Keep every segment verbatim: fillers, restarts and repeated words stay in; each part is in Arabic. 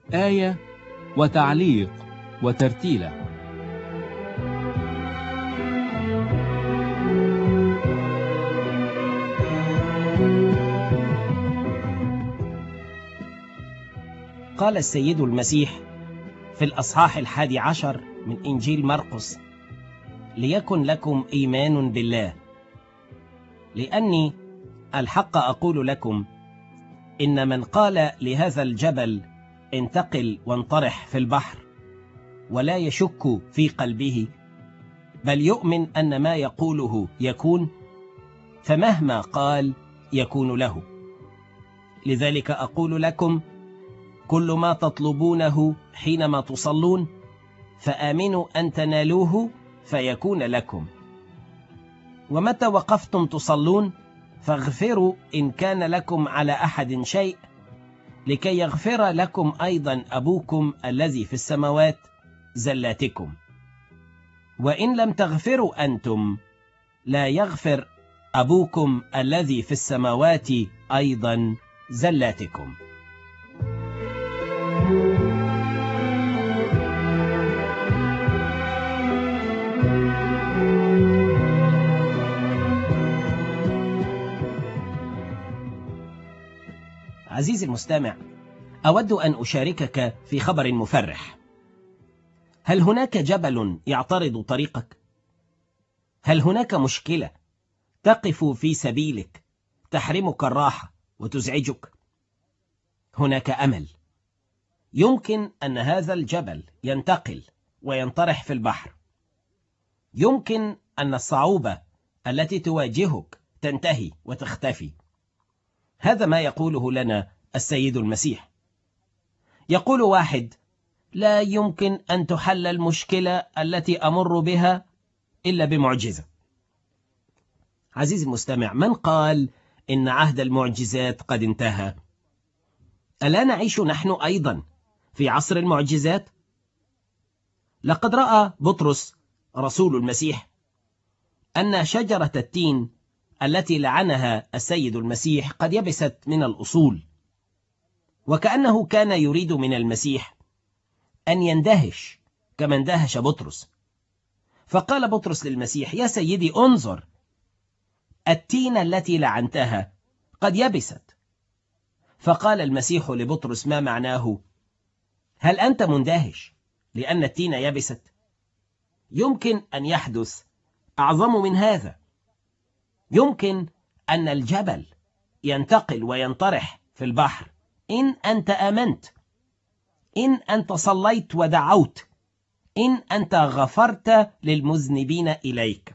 آية وتعليق وترتيلة. قال السيد المسيح في الأصحاح الحادي عشر من إنجيل مرقس: ليكن لكم إيمان بالله، لأني الحق أقول لكم إن من قال لهذا الجبل انتقل وانطرح في البحر ولا يشك في قلبه، بل يؤمن أن ما يقوله يكون، فمهما قال يكون له. لذلك أقول لكم كل ما تطلبونه حينما تصلون فآمنوا أن تنالوه فيكون لكم. ومتى وقفتم تصلون فاغفروا إن كان لكم على أحد شيء، لكي يغفر لكم أيضا أبوكم الذي في السماوات زلاتكم. وإن لم تغفروا أنتم، لا يغفر أبوكم الذي في السماوات أيضا زلاتكم. عزيزي المستمع، أود أن أشاركك في خبر مفرح. هل هناك جبل يعترض طريقك؟ هل هناك مشكلة تقف في سبيلك تحرمك الراحة وتزعجك؟ هناك أمل. يمكن أن هذا الجبل ينتقل وينطرح في البحر. يمكن أن الصعوبة التي تواجهك تنتهي وتختفي. هذا ما يقوله لنا السيد المسيح. يقول واحد: لا يمكن أن تحل المشكلة التي أمر بها إلا بمعجزة. عزيزي المستمع، من قال إن عهد المعجزات قد انتهى؟ ألا نعيش نحن أيضا في عصر المعجزات؟ لقد رأى بطرس رسول المسيح أن شجرة التين التي لعنها السيد المسيح قد يبست من الأصول، وكأنه كان يريد من المسيح أن يندهش كما اندهش بطرس. فقال بطرس للمسيح: يا سيدي، انظر، التينة التي لعنتها قد يبست. فقال المسيح لبطرس: ما معناه؟ هل أنت مندهش لأن التينة يبست؟ يمكن أن يحدث أعظم من هذا. يمكن أن الجبل ينتقل وينطرح في البحر إن أنت آمنت، إن أنت صليت ودعوت، إن أنت غفرت للمذنبين إليك.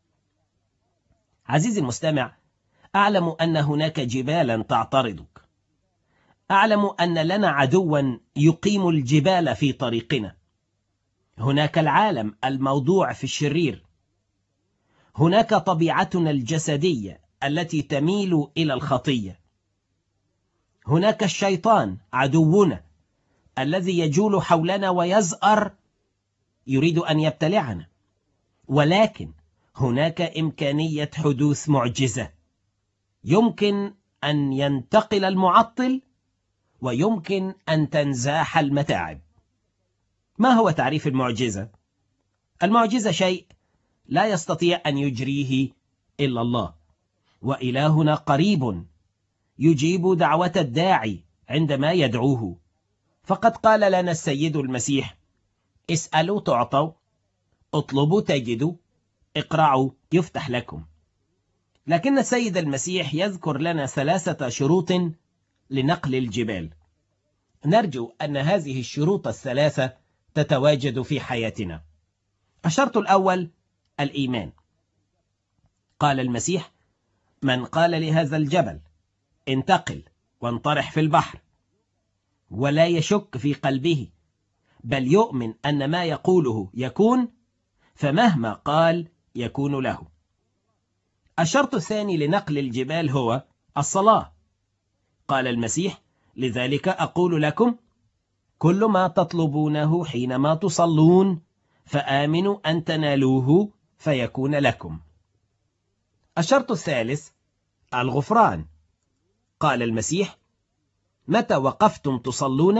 عزيزي المستمع، أعلم أن هناك جبالا تعترضك. أعلم أن لنا عدوا يقيم الجبال في طريقنا. هناك العالم الموضوع في الشرير. هناك طبيعتنا الجسدية التي تميل إلى الخطية. هناك الشيطان عدونا الذي يجول حولنا ويزأر، يريد أن يبتلعنا. ولكن هناك إمكانية حدوث معجزة. يمكن أن ينتقل المعطل، ويمكن أن تنزاح المتاعب. ما هو تعريف المعجزة؟ المعجزة شيء لا يستطيع أن يجريه إلا الله، وإلهنا قريب يجيب دعوة الداعي عندما يدعوه. فقد قال لنا السيد المسيح: اسألوا تعطوا، اطلبوا تجدوا، اقرعوا يفتح لكم. لكن السيد المسيح يذكر لنا ثلاثة شروط لنقل الجبال. نرجو أن هذه الشروط الثلاثة تتواجد في حياتنا. الشرط الأول الإيمان. قال المسيح: من قال لهذا الجبل انتقل وانطرح في البحر ولا يشك في قلبه، بل يؤمن أن ما يقوله يكون، فمهما قال يكون له. الشرط الثاني لنقل الجبال هو الصلاة. قال المسيح: لذلك أقول لكم كل ما تطلبونه حينما تصلون فآمنوا أن تنالوه فيكون لكم. الشرط الثالث الغفران. قال المسيح: متى وقفتم تصلون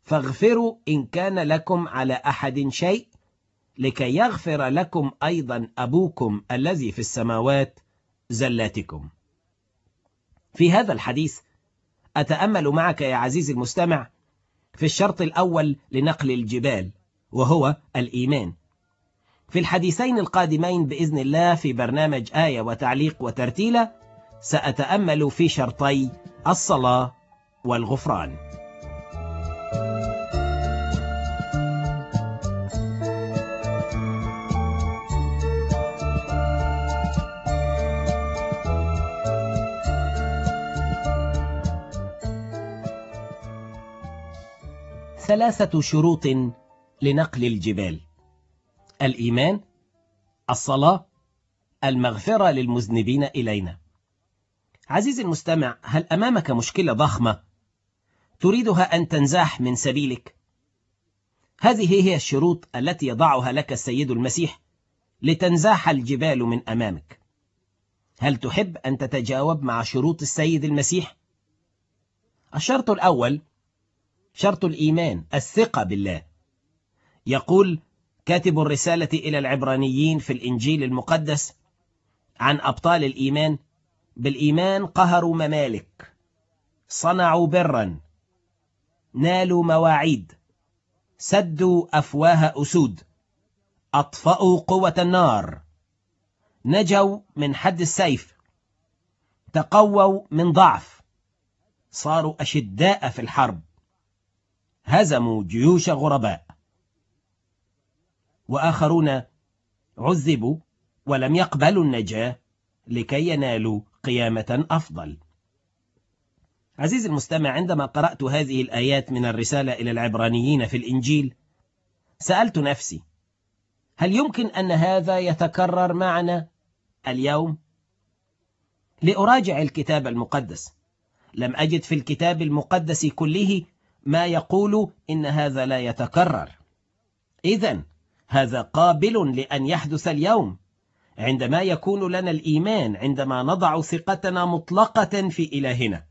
فاغفروا إن كان لكم على أحد شيء، لكي يغفر لكم أيضا أبوكم الذي في السماوات زلاتكم. في هذا الحديث أتأمل معك يا عزيزي المستمع في الشرط الأول لنقل الجبال، وهو الإيمان. في الحديثين القادمين بإذن الله في برنامج آية وتعليق وترتيلة سأتأمل في شرطي الصلاة والغفران. ثلاثة شروط لنقل الجبال: الإيمان، الصلاة، المغفرة للمذنبين إلينا. عزيزي المستمع، هل أمامك مشكلة ضخمة تريدها أن تنزاح من سبيلك؟ هذه هي الشروط التي يضعها لك السيد المسيح لتنزاح الجبال من أمامك. هل تحب أن تتجاوب مع شروط السيد المسيح؟ الشرط الأول شرط الإيمان، الثقة بالله. يقول كاتب الرسالة إلى العبرانيين في الإنجيل المقدس عن أبطال الإيمان: بالإيمان قهروا ممالك، صنعوا برا، نالوا مواعيد، سدوا أفواه أسود، أطفأوا قوة النار، نجوا من حد السيف، تقووا من ضعف، صاروا أشداء في الحرب، هزموا جيوش غرباء. وآخرون عذبوا ولم يقبلوا النجاة لكي ينالوا قيامة أفضل. عزيزي المستمع، عندما قرأت هذه الآيات من الرسالة إلى العبرانيين في الإنجيل سألت نفسي: هل يمكن أن هذا يتكرر معنا اليوم؟ لأراجع الكتاب المقدس، لم أجد في الكتاب المقدس كله ما يقول إن هذا لا يتكرر. إذن هذا قابل لأن يحدث اليوم، عندما يكون لنا الإيمان، عندما نضع ثقتنا مطلقة في إلهنا.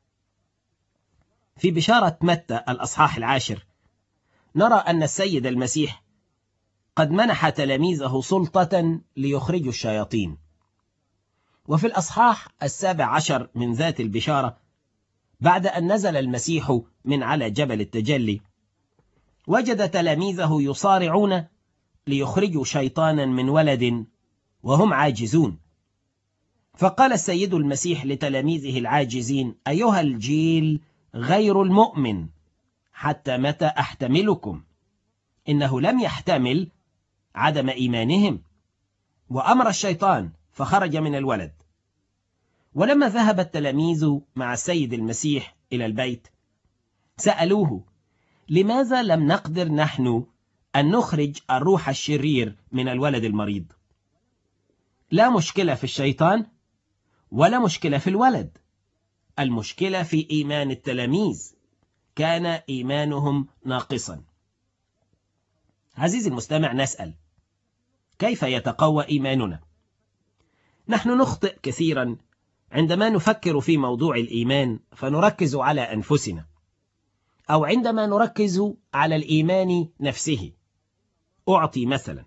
في بشارة متى الأصحاح العاشر نرى أن السيد المسيح قد منح تلاميذه سلطة ليخرجوا الشياطين. وفي الأصحاح السابع عشر من ذات البشارة، بعد أن نزل المسيح من على جبل التجلي، وجد تلاميذه يصارعون ليخرجوا شيطانا من ولد وهم عاجزون. فقال السيد المسيح لتلاميذه العاجزين: أيها الجيل غير المؤمن، حتى متى أحتملكم؟ إنه لم يحتمل عدم إيمانهم. وأمر الشيطان فخرج من الولد. ولما ذهب التلاميذ مع السيد المسيح إلى البيت سألوه: لماذا لم نقدر نحن أن نخرج الروح الشرير من الولد المريض؟ لا مشكلة في الشيطان ولا مشكلة في الولد، المشكلة في إيمان التلاميذ، كان إيمانهم ناقصا. عزيزي المستمع، نسأل: كيف يتقوى إيماننا؟ نحن نخطئ كثيرا عندما نفكر في موضوع الإيمان فنركز على أنفسنا، أو عندما نركز على الإيمان نفسه. أعطي مثلا،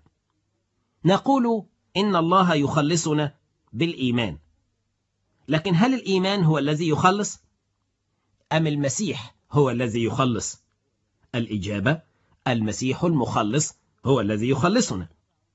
نقول إن الله يخلصنا بالإيمان، لكن هل الإيمان هو الذي يخلص؟ أم المسيح هو الذي يخلص؟ الإجابة: المسيح المخلص هو الذي يخلصنا،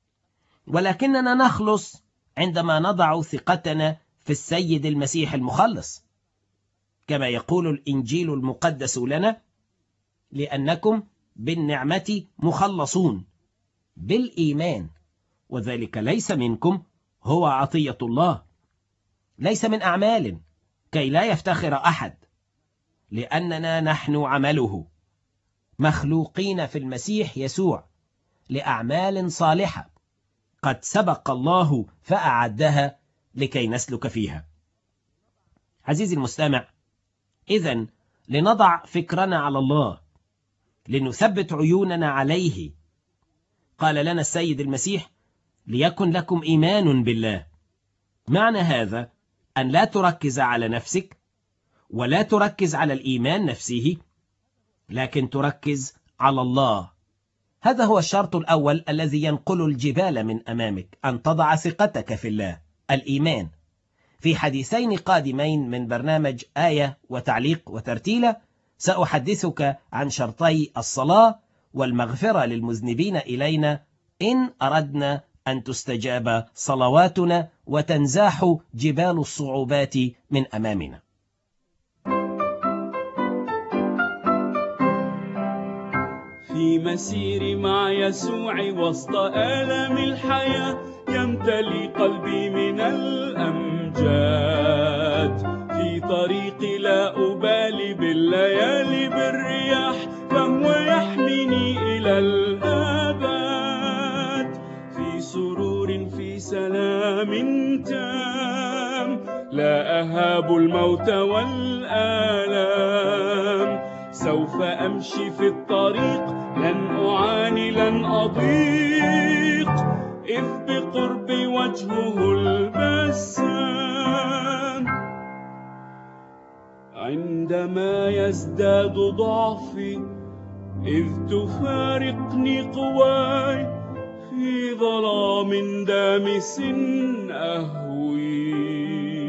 ولكننا نخلص عندما نضع ثقتنا في السيد المسيح المخلص، كما يقول الإنجيل المقدس لنا: لأنكم بالنعمة مخلصون بالإيمان، وذلك ليس منكم، هو عطية الله، ليس من أعمال، كي لا يفتخر أحد، لأننا نحن عمله، مخلوقين في المسيح يسوع لأعمال صالحة قد سبق الله فأعدها لكي نسلك فيها. عزيزي المستمع، إذن لنضع فكرنا على الله، لنثبت عيوننا عليه. قال لنا السيد المسيح: ليكن لكم إيمان بالله. معنى هذا أن لا تركز على نفسك ولا تركز على الإيمان نفسه، لكن تركز على الله. هذا هو الشرط الأول الذي ينقل الجبال من أمامك، أن تضع ثقتك في الله، الإيمان. في حديثين قادمين من برنامج آية وتعليق وترتيلة سأحدثك عن شرطي الصلاة والمغفرة للمذنبين إلينا إن أردنا أن تستجاب صلواتنا وتنزاح جبال الصعوبات من أمامنا. في مسيري مع يسوع وسط آلام الحياة يمتلي قلبي من الأمجاد. في طريقي لا أبالي بالليالي بالرياح، فهو يحميني إلى الأبد. في سرور في سلام تام، لا أهاب الموت والآلام. سوف أمشي في الطريق، لن أعاني لن أضيق، إذ بقربي وجهه البسام. عندما يزداد ضعفي، إذ تفارقني قواي، في ظلام دامس أهوي.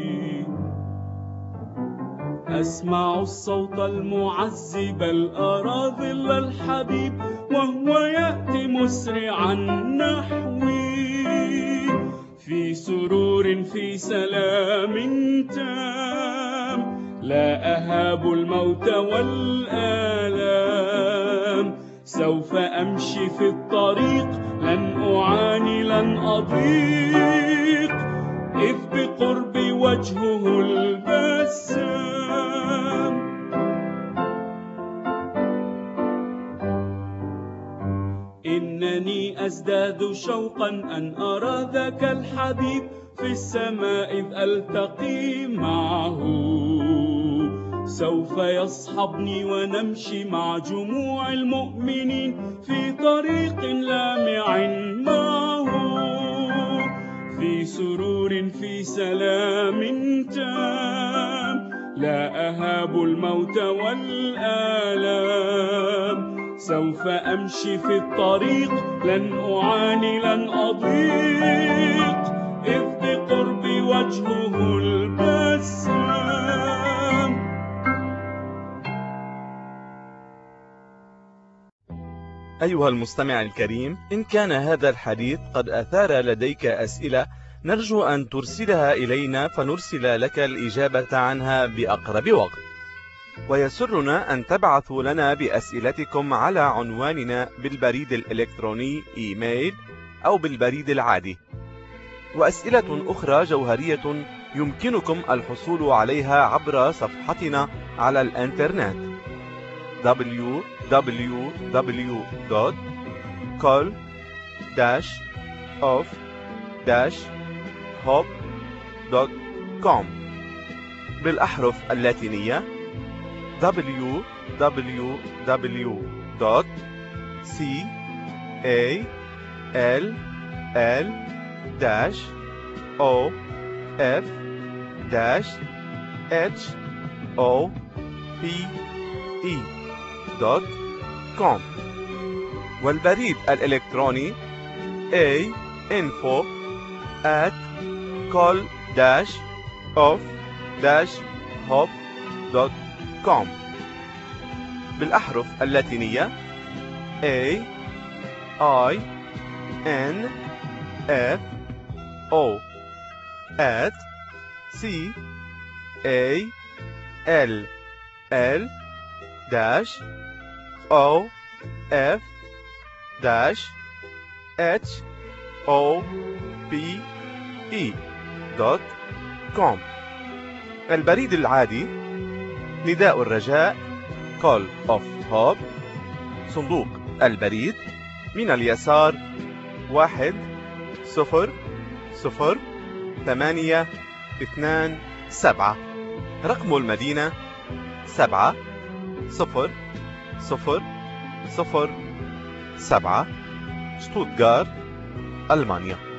أسمع الصوت المعذب، بل أرى ظل الحبيب، وهو يأتي مسرعا نحوي. في سرور في سلام تام، لا أهاب الموت والآلام. سوف أمشي في الطريق، لن أعاني لن أضيق، إذ بقربي وجهه البسام. إنني أزداد شوقا أن أرى ذاك الحبيب في السماء إذ ألتقي معه. سوف يصحبني ونمشي مع جموع المؤمنين في طريق لامع معه. في سرور في سلام تام، لا أهاب الموت والآلام. سوف أمشي في الطريق، لن أعاني لن أضيق، إذ بقربي وجهه البسام. أيها المستمع الكريم، إن كان هذا الحديث قد أثار لديك أسئلة، نرجو أن ترسلها إلينا فنرسل لك الإجابة عنها بأقرب وقت. ويسرنا أن تبعثوا لنا بأسئلتكم على عنواننا بالبريد الإلكتروني إيميل أو بالبريد العادي. وأسئلة أخرى جوهرية يمكنكم الحصول عليها عبر صفحتنا على الإنترنت دبليو دبليو دبليو دوت كول أوف هوب دوت كوم بالأحرف اللاتينية دبليو دبليو دبليو دوت كول دوت كوم والبريد الإلكتروني a info at كول أوف هوب دوت كوم بالأحرف اللاتينية A I N F O at C A L L dash O F dash H O P E دوت كوم. البريد العادي نداء الرجاء Call of Hope، صندوق البريد من اليسار واحد صفر صفر ثمانية اثنان سبعة، رقم المدينة سبعة صفر صفر صفر سبعة، شتوتغارت، ألمانيا.